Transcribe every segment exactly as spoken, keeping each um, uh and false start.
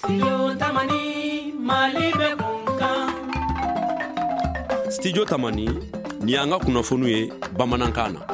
Studio Tamani Malibe kunkan. Studio Tamani ni anga kunnafoniw ye Bamanankan na.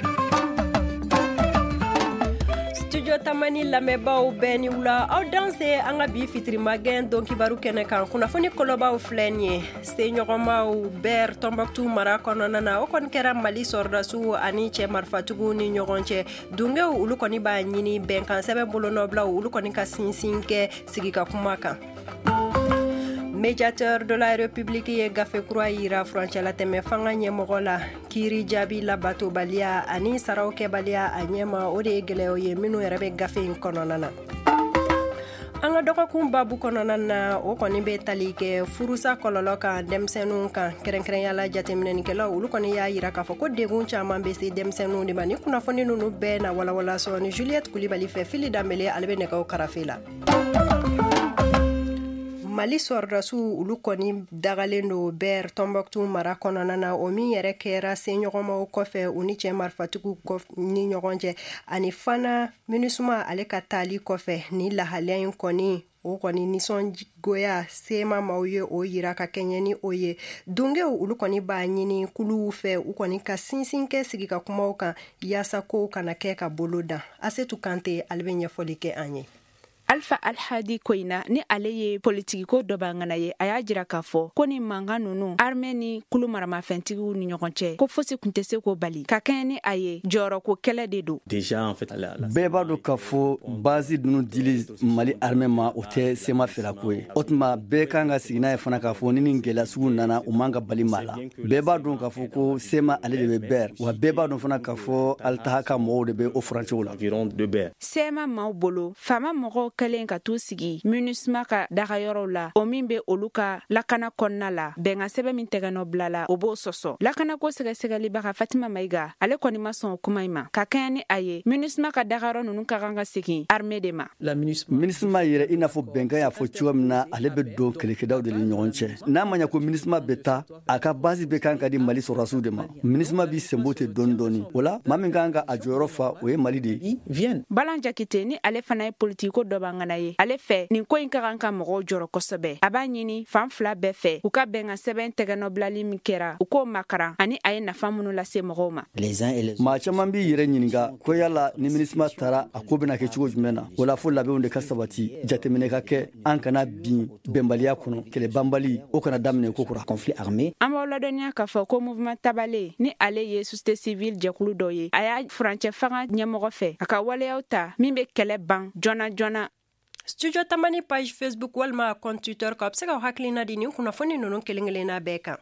Studio Tamani lamɛnbaaw bɛɛ ni wula aw danse an ka bi fitirimagɛn don kibaru kɛnɛ kan kunnafoni kɔlɔbaw filɛ nin ye seɲɔgɔnmaw bɛr Tɔnbɔkutu mara kɔnɔna na o kɔni kɛra Mali sɔrɔdasiw ani cɛ marifatigiw ni ɲɔgɔn cɛ dungew olu kɔni b'a ɲini bɛnkan sɛbɛn bolonɔbilaw olu kɔni ka sinsin kɛ sigi ka kuma kan. Médiateur de la République ye gafe kura yira furancɛla tɛmɛ fanga ɲɛmɔgɔ la kiiri jaabi labatobaliya ani saraw kɛbaliya a ɲɛma o de ye gɛlɛyaw ye minnu yɛrɛ bɛ gafe in kɔnɔna na. An ka dɔgɔkun babu kɔnɔna na o kɔni bɛ tali kɛ furusa kɔlɔlɔ kan denmisɛnninw kan kɛrɛnkɛrɛnyala jateminɛnikɛlaw olu kɔni y'a yira k'a fɔ ko degun caman bɛ se denmisɛnninw de ma ni kunnafoni ninnu bɛɛ na walawala sɔrɔ Juliette Kulibali fɛ Fili Danbele ale bɛ nɛgɛw karafe la. Mali sɔrɔdasiw olu kɔni dagalen do bɛr Tɔnbɔkutu mara kɔnɔna na o min yɛrɛ kɛra seɲɔgɔnmaw kɔfɛ u ni cɛ marifatigiw ni ɲɔgɔn cɛ ani fana MINUSMA ale ka taali kɔfɛ ni lahaliya in kɔni o kɔni nisɔngoya sema maaw ye o yira ka kɛɲɛ ni o ye dungew olu kɔni b'a ɲini kuluw fɛ u kɔni ka sinsin kɛ sigi ka kumaw kan yaasa kow kana kɛ ka bolo dan. Asetu Kante ale bɛ ɲɛfɔli kɛ an ye. Alpha Alhadi Koina ni ale ye politikiko dɔ bangana ye a y'a jira k'a fɔ ko ni mankan ninnu armée ni kulu maramafɛntigiw ni ɲɔgɔn cɛ ko fosi kun tɛ se k'o bali ka kɛɲɛ ni a ye jɔyɔrɔko kɛlɛ de don. Bɛɛ b'a dɔn k'a fɔ basi ninnu dili Mali armée ma o tɛ sema fɛrako ye o tuma bɛɛ kan ka sigi n'a ye fana k'a fɔ ni nin gɛlɛya sugu nana u man ka bali maa la. Bɛɛ b'a dɔn k'a fɔ ko sema ale de bɛ bɛr wa bɛɛ b'a dɔn fana k'a fɔ alitaha ka mɔgɔw de bɛ o furancɛw la. Sema maaw bolo faama mɔgɔw kɛlen ka t'u sigi MINUSMA ka dagayɔrɔw la o min bɛ olu ka lakana kɔnɔna la bɛnkan sɛbɛn min tɛgɛnɔ bilala o b'o sɔsɔ. Lakanako sɛgɛsɛgɛlibaga Fatima Mayiga ale kɔni ma sɔn o kuma in ma ka kɛɲɛ ni a ye MINUSMA ka dagayɔrɔ ninnu ka kan ka segin armée de ma. MINUSMA yɛrɛ i n'a fɔ bɛnkan y'a fɔ cogo min na ale bɛ don kɛlɛkɛlaw de ni ɲɔgɔn cɛ n'a ma ɲɛ ko MINUSMA bɛ taa a ka basi bɛ kan ka di Mali sɔrɔdasiw de ma. MINUSMA bi senbo tɛ dɔɔni dɔɔni o la maa min kan ka a jɔyɔrɔ fa o ye Mali de ye. Balan Jakite ni ale fana ye politiko dɔ bangana ye ale fɛ nin ko in ka kan ka mɔgɔw jɔrɔ kosɛbɛ a b'a ɲini fan fila bɛɛ fɛ u ka bɛnkan sɛbɛn tɛgɛnɔ bilali min kɛra u k'o makaran ani a ye nafa minnu lase mɔgɔw ma. Maa caman b'i yɛrɛ ɲininka ko yala ni MINUSMA taara a ko bɛna kɛ cogo jumɛn na o la fo labɛnw de ka sabati jateminɛ ka kɛ an kana bin bɛnbaliya kɔnɔ kɛlɛ banbali o kana daminɛ ko kura conflit armé. An b'aw ladɔnniya k'a fɔ ko mouvement Tabale ni ale ye société civile jɛkulu dɔ ye a y'a furancɛ fanga ɲɛmɔgɔ fɛ a ka waleyaw ta min bɛ kɛlɛ ban joona joona. Studio Tamani page Facebook walima compte Twitter ka bɛ se ka hakilina di nin kunnafoni ninnu kelen-kelenna bɛɛ kan.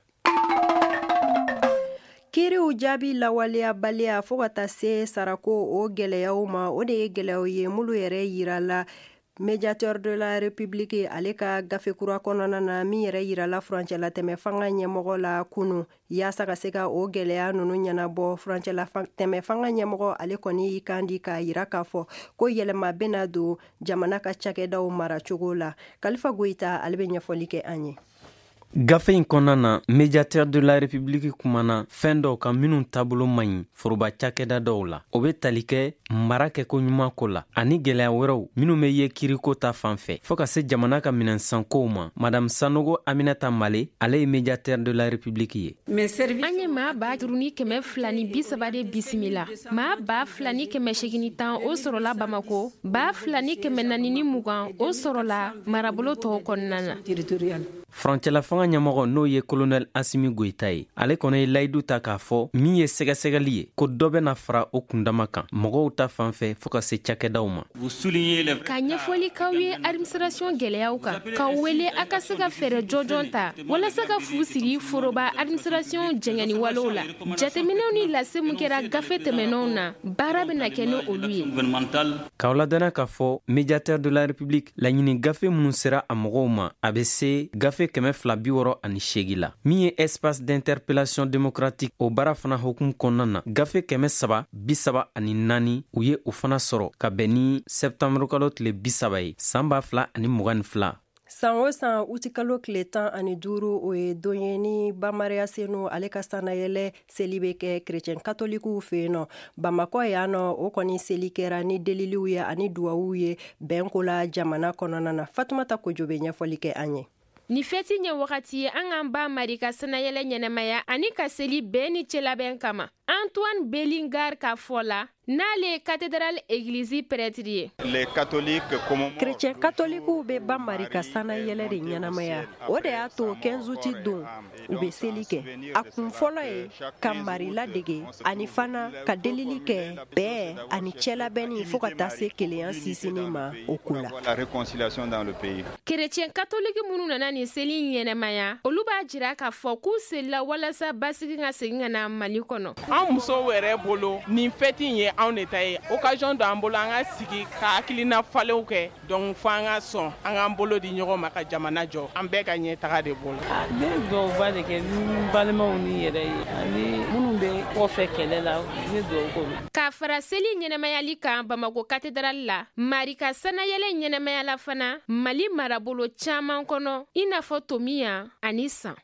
Kiiriw jaabi lawaleyabaliya fo ka taa se sarako o gɛlɛyaw ma o de ye gɛlɛyaw ye mulu yɛrɛ yirala Médiateur de la République ale ka gafe kura kɔnɔna na min yɛrɛ yirala furancɛla tɛmɛ fanga ɲɛmɔgɔ la kunu yaasa ka se ka o gɛlɛya ninnu ɲɛnabɔ furancɛla tɛmɛ fanga ɲɛmɔgɔ ale kɔni y'i kan di k'a yira k'a fɔ ko yɛlɛma bɛna don jamana ka cakɛdaw maracogo la. Kalifa Goyita ale bɛ ɲɛfɔli kɛ an ye. Gafe in kɔnɔna na Médiateur de la République kumana fɛn dɔw kan minnu taabolo man ɲi foroba cakɛda dɔw la o bɛ tali kɛ mara kɛko ɲuman ko la ani gɛlɛya wɛrɛw minnu bɛ ye kiiriko ta fan fɛ fɔ ka se jamana ka minɛnsankow ma. Madame Sanogo Aminata Male ale ye Médiateur de la République ye. An ye maa ba duuru ni kɛmɛ fila ni bi saba de bisimila maa ba fila ni kɛmɛ segin tan o sɔrɔla Bamako ba fila ni kɛmɛ naani ni mugan o sɔrɔla marabolo tɔw kɔnɔna na. Furancɛla fanga ɲɛmɔgɔ n'o ye Colonel Asimi Goyita ye ale kɔnɔ ye layidu ta k'a fɔ min ye sɛgɛsɛgɛli ye ko dɔ bɛna fara o kundama kan mɔgɔw ta fan fɛ fɔ ka se cakɛdaw ma. Ka ɲɛfɔli k'aw ye administration gɛlɛyaw kan k'aw wele a ka se ka fɛɛrɛ jɔjɔn ta walasa ka fu siri foroba administration jɛngɛni walew la jateminɛw ni lase mun kɛra gafe tɛmɛnenw na baara bɛna kɛ ni olu ye. K'aw ladɔnniya k'a fɔ Médiateur de la République laɲini gafe minnu sera a mɔgɔw ma a bɛ se gafe kɛmɛ fila bi wɔɔrɔ ani seegin la min ye espace d'interpellation démocratique o baara fana hukumu kɔnɔna na gafe kɛmɛ saba bi saba ani naani u ye o fana sɔrɔ ka bɛn ni septembre kalo tile bi saba ye san ba fila ani mugan ni fila san o san utikalo tile tan ani duuru o ye don ye ni bamariya senu ale ka sanayɛlɛ seli be kɛ kerecɛn katolikiw fɛ yen nɔ bamakɔ yan nɔ o kɔni seli kɛra ni deliliw ye ani duwawu ye bɛnko la jamana kɔnɔna na. Fatumata Kojo be ɲɛfɔli kɛ an ye. Ni feti ɲɛ wagati ye an k'an ba mari ka sanayɛlɛ ɲɛnɛmaya ani ka seli bɛɛ ni cɛlabɛn kama. Antoine Bellingar ka fɔ la n'ale cathédrale église prêtre ye. Les catholiques comme Chrétien catholique be ba mari ka sanayɛlɛ de ɲɛnamaya. O de y'a to quinze août don u be seli kɛ. A kun fɔlɔ ye ka mari ladege ani fana ka delili kɛ bɛɛ ani cɛlabɛnni fo ka taa se kelenya sisini ma o ko la. La réconciliation dans le pays. Chrétien catholique minnu nana ni seli ɲɛnɛmaya olu b'a jira k'a fɔ k'u selila walasa basigi ka segin ka na Mali kɔnɔ. An musow yɛrɛ bolo nin fɛti ye anw de ta ye occasion do an bolo an ka sigi ka hakilina falenw kɛ donc fo an ka sɔn an k'an bolo di ɲɔgɔn ma ka jamana jɔ an bɛɛ ka ɲɛ taga de bolo. Ne dɔwba de kɛ ni balimaw ni yɛrɛ ye ani minnu bɛ kɔfɛ kɛlɛ la ne dɔw ko. K'a fara seli ɲɛnɛmayali kan Bamako cathédrale la mari ka sanayɛlɛ ɲɛnɛmaya la fana Mali marabolo caman kɔnɔ i n'a fɔ Tomiya ani San.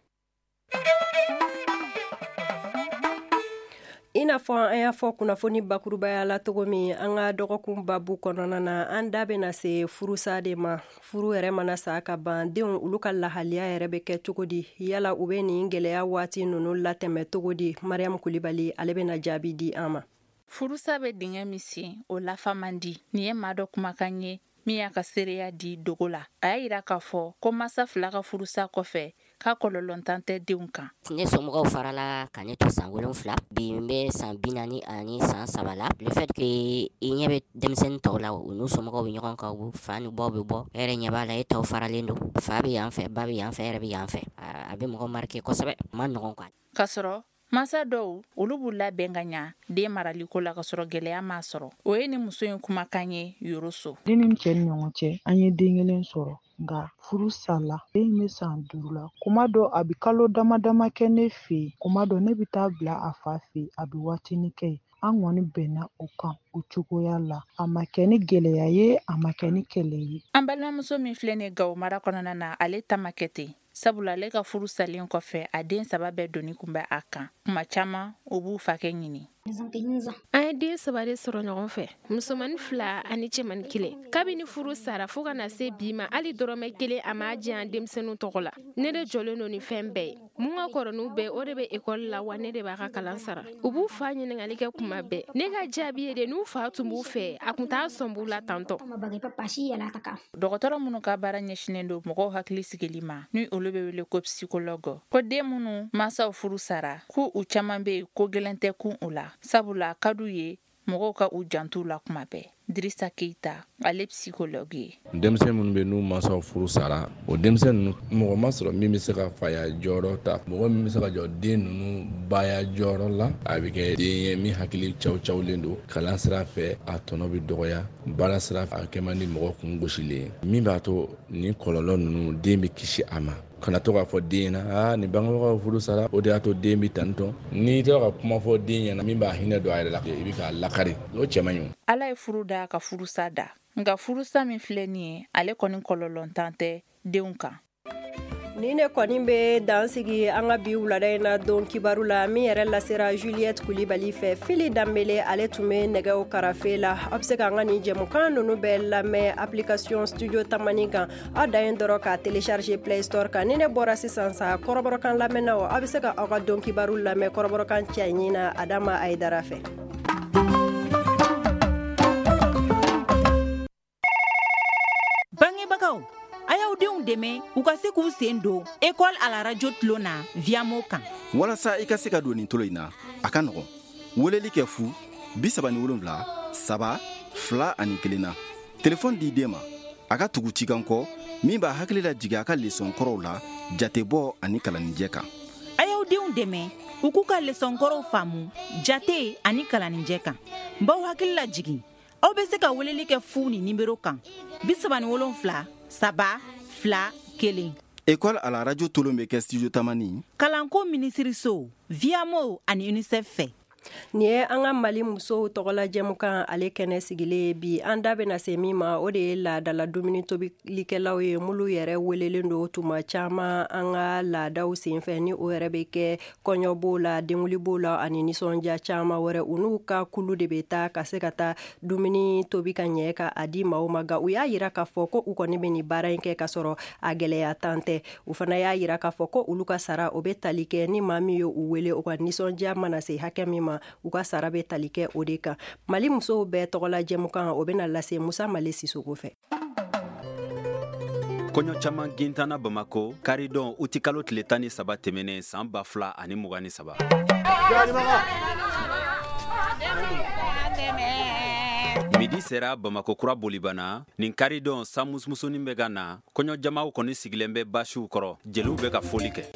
I n'a fɔ an y'a fɔ kunnafoni bakurubaya la cogo min an ka dɔgɔkun babu kɔnɔna na an da bɛna se furusa de ma. Furu yɛrɛ mana sa ka ban denw olu ka lahaliya yɛrɛ bɛ kɛ cogo di yala u bɛ nin gɛlɛya waati ninnu latɛmɛ cogo di. Mariam Kulibali ale bɛna jaabi di an ma. Furusa bɛ dingɛ min sen o lafa man di. Nin ye maa dɔ kumakan ye min y'a ka seereya di dogo la. A y'a yira k'a fɔ ko masa fila ka furusa kɔfɛ k'a kɔlɔlɔntan tɛ denw kan. Ne somɔgɔw farala ka ne to san wolonfila bi n bɛ san bi naani ani san saba la. Le fait que i ɲɛ bɛ denmisɛnnin tɔw la u n'u somɔgɔw bɛ ɲɔgɔn kan u fa ni baw bɛ bɔ e yɛrɛ ɲɛ b'a la e tɔw faralen don fa bɛ yan fɛ ba bɛ yan fɛ e yɛrɛ bɛ yan fɛ a bɛ mɔgɔ marqué kosɛbɛ ma nɔgɔn quoi. K'a sɔrɔ masa dɔw olu b'u labɛn ka ɲa den maraliko la ka sɔrɔ gɛlɛya m'a sɔrɔ. O ye ni muso in kumakan ye Yoroso. Den ni cɛ ni ɲɔgɔn cɛ an ye den kelen sɔrɔ nka furu sala den bɛ san duuru la kuma dɔ a bɛ kalo dama dama kɛ ne fɛ yen kuma dɔ ne bɛ taa bila a fa fɛ a bɛ waatini kɛ an kɔni bɛnna o kan o cogoya la a ma kɛ ni gɛlɛya ye a ma kɛ ni kɛlɛ ye. An balimamuso min filɛ ni Gawo mara kɔnɔna na ale ta ma kɛ ten sabula ale ka furu salen kɔfɛ a den saba bɛɛ doni kun bɛ a kan kuma caman o b'u fakɛ ɲini. An ye den saba de sɔrɔ ɲɔgɔn fɛ musomani fila ani cɛmani kelen kabini furu sara fo ka na se bi ma hali dɔrɔmɛ kelen a m'a jɛ an denmisɛnninw tɔgɔ la. Ne de jɔlen don ni fɛn bɛɛ ye mun ka kɔrɔ n'u bɛɛ o de bɛ ekɔli la wa ne de b'a ka kalan sara u b'u fa ɲininkali kɛ kuma bɛɛ ne ka jaabi ye de n'u fa tun b'u fɛ a kun t'a sɔn b'u la tantɔ. Dɔgɔtɔrɔ minnu ka baara ɲɛsinen don mɔgɔw hakili sigili ma ni olu bɛ wele ko psychologue ko den minnu masaw furu sara k'u u caman bɛ ko gɛlɛn tɛ kun u la sabula ka d'u ye mɔgɔw ka u jantu la kuma bɛɛ. Dirisa Keita ale psychologue ye. Denmisɛn minnu bɛ n'u masaw furu sara o denmisɛn ninnu mɔgɔ ma sɔrɔ min bɛ se ka faya jɔyɔrɔ ta mɔgɔ min bɛ se ka jɔ den ninnu baya jɔyɔrɔ la a bɛ kɛ den ye min hakili caw cawlen don kalan sira fɛ a tɔnɔ bɛ dɔgɔya baara sira fɛ a kɛ man di mɔgɔ kun gosilen min b'a to nin kɔlɔlɔ ninnu den bɛ kisi a ma. Kana to k'a fɔ den na aa ni bangebagaw furu sara o de y'a to den bɛ tantɔn n'i tɛ ka kuma fɔ den ɲɛna min b'a hinɛ don a yɛrɛ la i bɛ k'a lakari o cɛ man ɲi. Ala ye furu da ka furusa da nka furusa min filɛ nin ye ale kɔni kɔlɔlɔntan tɛ denw kan. Ni ne kɔni bɛ dansigi an ka bi wulada in na don kibaru la min yɛrɛ lasera Juliette Kulibali fɛ Fili Danbele ale tun bɛ nɛgɛw karafe la a bɛ se k'an ka nin jɛmukan ninnu bɛɛ lamɛn application studio tamani kan aw da yen dɔrɔn ka télécharger Play Store kan ni ne bɔra sisan sa kɔrɔbɔrɔkan lamɛnnaw aw bɛ se ka aw ka don kibaru lamɛn kɔrɔbɔrɔkan cɛɲi na Adama Aidara fɛ. Bangebagaw a y'aw denw dɛmɛ u ka se k'u sen don école à la radio tulo na Viamo kan. Walasa i ka se ka don nin tulo in na a ka nɔgɔn weleli kɛ fu bi saba ni wolonwula saba fila ani kelen na telefɔni di den ma a ka tugu cikan kɔ min b'a hakili la jigin a ka lesɔn kɔrɔw la jatebɔ ani kalanijɛ kan. A y'aw denw dɛmɛ u k'u ka lesɔn kɔrɔw faamu jate ani kalanijɛ kan. Baw hakili la jigin aw bɛ se ka weleli kɛ fu ni nimero kan bi saba ni wolonwula saba fila kelen. École à la radio tolon bɛ kɛ studio tamani. Kalanko minisiriso Viamo ani UNICEF fɛ. Ni ye an ka Mali musow tɔgɔla jɛmukan ale kɛnɛ sigilen bi an da bena se min ma o de ye laadala dumuni tobilikɛlaw ye mulu yɛrɛ welelen do tuma caman an ka laadaw senfɛ ni o yɛrɛ be kɛ kɔɲɔ b'o la denguli b'o la ani nisɔndiya caman wɛrɛ u n'u ka kulu de be taa ka se ka taa dumuni tobi ka ɲɛ ka a di maaw ma ga u y'a yira k'a fɔ ko u kɔni be ni baara in kɛ ka sɔrɔ a gwɛlɛya tan tɛ u fana y'a yira k'a fɔ ko olu ka sara o be tali kɛ ni maa min ye u wele o ka nisɔndiya mana se hakɛ min ma u ka sara be tali kɛ o de kan. Mali musow bɛɛ tɔgɔla jɛmukan o bena lase Musa Male Sisoko fɛ. Kɔɲɔ caman gintana Bamako karidon u ti kalo tile tan ni saba tɛmɛnen san ba fila ani mugan ni saba. Midi sera Bamako kura bolibana nin karidon san musumusunin bɛ ka na kɔɲɔ jamaw kɔni sigilen bɛ basiw kɔrɔ jeliw bɛ ka foli kɛ.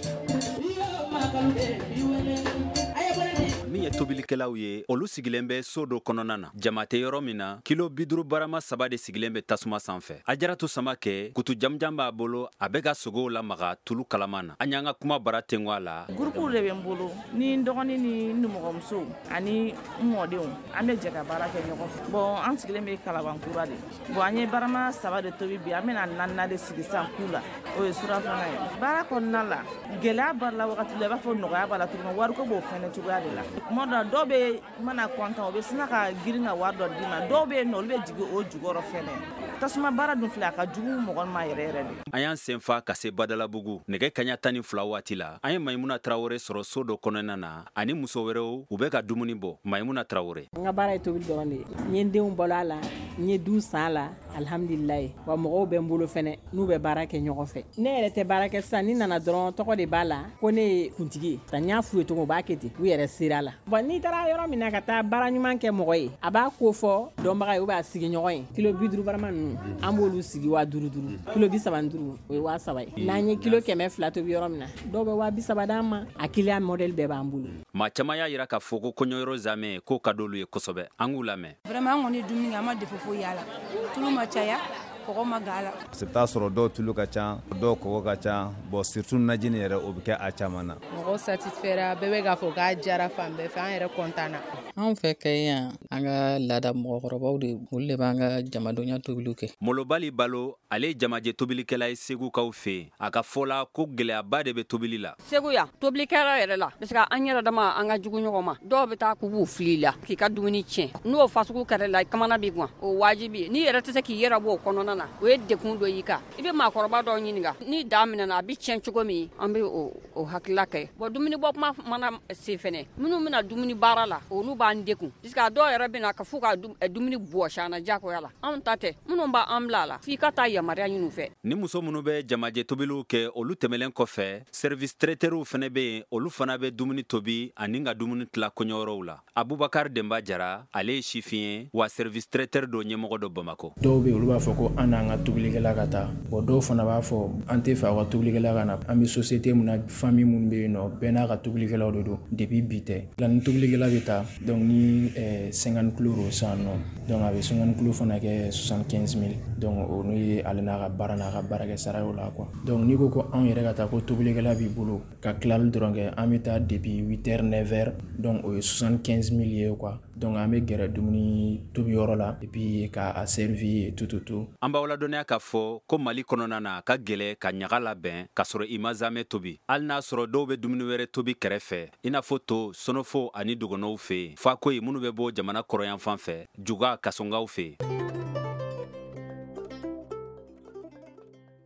Min ye tobilikɛlaw ye olu sigilen bɛ so dɔ kɔnɔna na jama tɛ yɔrɔ min na kilo biduru barama saba de sigilen bɛ tasuma sanfɛ a jaratu sama kɛ kutu jamjam b'a bolo a bɛ ka sogow lamaga tulu kalaman na an y'an ka kuma bara tengwa la gurupuw de bɛ n bolo ni n dɔgɔnin ni n nimɔgɔmuso ani n mɔdenw an bɛ jɛ ka baara kɛ ɲɔgɔn fɛ bon an sigilen bɛ kalabankura de bon an ye barama saba de tobi bi an bɛna naaninan de sigi san ku la o ye surafana ye baara kɔnɔna la gɛlɛya b'a la wagati la i b'a fɔ nɔgɔya b'a la tuguni wariko b'o fɛnɛ cogoya de la kuma dɔ dɔw bɛ mana kɔntan o bɛ sina ka girin ka wari dɔ d'i ma dɔw bɛ yen nɔ olu bɛ jigin o jukɔrɔ fɛnɛ tasuma baara dun filɛ a ka jugu mɔgɔ ma yɛrɛ yɛrɛ de. An y'an senfa ka se Badalabugu nɛgɛ kaɲa tan ni fila waati la an ye Mayimuna Tarawore sɔrɔ so dɔ kɔnɔna na ani muso wɛrɛw u bɛ ka dumuni bɔ. Mayimuna Tarawore: n ka baara ye tobili dɔrɔn de ye n ye n denw balo a la n ye du san a la alhamdulilayi wa mɔgɔw bɛ n bolo fɛnɛ n'u bɛ baara kɛ ɲɔgɔn fɛ ne yɛrɛ tɛ baara kɛ sisan ni nana dɔrɔn tɔgɔ de b'a la ko ne ye kuntigi ye ta n y'a f'u ye cogo u b'a kɛ ten u yɛrɛ sera la bon n'i taara yɔrɔ min na ka taa baara ɲuman kɛ mɔgɔ ye a b'a ko fɔ dɔnbaga ye u b'a sigi ɲɔgɔn ye kilo bi duuru barama ninnu an b'olu sigi waa duuru duuru kilo bi saba duuru o ye waa saba ye n'an ye kilo kɛmɛ fila tobi yɔrɔ min na dɔw bɛ waa bi saba d'an ma a kiliya modèle bɛɛ b'an bolo. Maa caman y'a yira k'a fɔ ko kɔɲɔyɔrɔ zamɛ k'o ka d'olu ye kosɛbɛ an k'u lamɛn. Vraiment an kɔni dumuni kɛ an ma defo foyi y'a la tulu ma caya kɔgɔ ma g'a la. I bɛ taa sɔrɔ dɔw tulu ka ca dɔw kɔgɔ ka ca bon surtout najini yɛrɛ o bɛ kɛ a caman na. Mɔgɔw satisfaira bɛɛ bɛ k'a fɔ k'a jara fan bɛɛ fɛ an yɛrɛ content na. Anw fɛ kɛ yan an ka laada mɔgɔkɔrɔbaw de olu de b'an ka jamadonya tobiliw kɛ. Molobali Balo ale ye jamajɛ tobilikɛla ye Segukaw fɛ yen a ka fɔ la ko gɛlɛyaba de bɛ tobili la. Segu yan tobilikɛla yɛrɛ la parce que an yɛrɛ dama an ka jugu ɲɔgɔn ma dɔw bɛ taa k'u b'u fili la k'i ka dumuni tiɲɛ n'o fasugu kɛra la kamana b'i kun o wajibi ye n'i yɛrɛ tɛ se k'i yɛrɛ bɔ o kɔnɔna na o ye dekun dɔ y'i kan i bɛ maakɔrɔba dɔw ɲininka ni daa minɛna a bɛ tiɲɛ cogo min an bɛ o hakilila kɛ bon dumuni bɔ kuma mana se fɛnɛ minnu bɛna dumuni baara la olu b'an dekun parce que a dɔw yɛrɛ bɛna ka fɔ ka dumuni bɔsi an na diyagoya la anw ta tɛ minnu b'an bila a la f'i ka taa yamaruya ɲini u fɛ. Ni muso minnu bɛ jamajɛ tobiliw kɛ olu tɛmɛlen kɔfɛ service traiteur fana bɛ yen olu fana bɛ dumuni tobi ani ka dumuni tila kɔɲɔyɔrɔw la. Abubakar Demba Jara ale ye sifin ye wa service traiteur dɔ ɲɛmɔgɔ dɔ Bamako. Dɔw bɛ olu b'a fɔ ko an n'an ka tobilikɛla ka taa bon dɔw fana b'a fɔ an tɛ fɛ aw ka tobilikɛla ka na an bɛ société mun na famille minnu bɛ yen nɔ bɛɛ n'a ka tobilikɛlaw de don depuis bi tɛ la ni tobilikɛla bɛ taa donc ni cinquante kilo don sisan nɔ donc a bɛ cinquante kilo fana kɛ soixante-quinze mille donc o n'o ye ale n'a ka baara n'a ka baarakɛ sara ye o la quoi donc n'i ko ko anw yɛrɛ ka taa ko tobilikɛla b'i bolo ka tilali dɔrɔn kɛ an bɛ taa depuis huit heures neuf heures donc o ye soixante-quinze mille ye quoi donc an bɛ gɛrɛ dumuni tobiyɔrɔ la et puis k'a servi tout tout tout. An b'aw ladɔnniya k'a fɔ ko Mali kɔnɔna na ka gɛlɛ ka ɲaga labɛn k'a sɔrɔ i ma zamɛ tobi hali n'a sɔrɔ dɔw bɛ dumuni wɛrɛ tobi kɛrɛfɛ i n'a fɔ to sɔnɔfo ani dɔgɔnɔw fɛ yen fako ye minnu bɛ bɔ jamana kɔrɔyanfan fɛ juga kasɔngaw fɛ yen.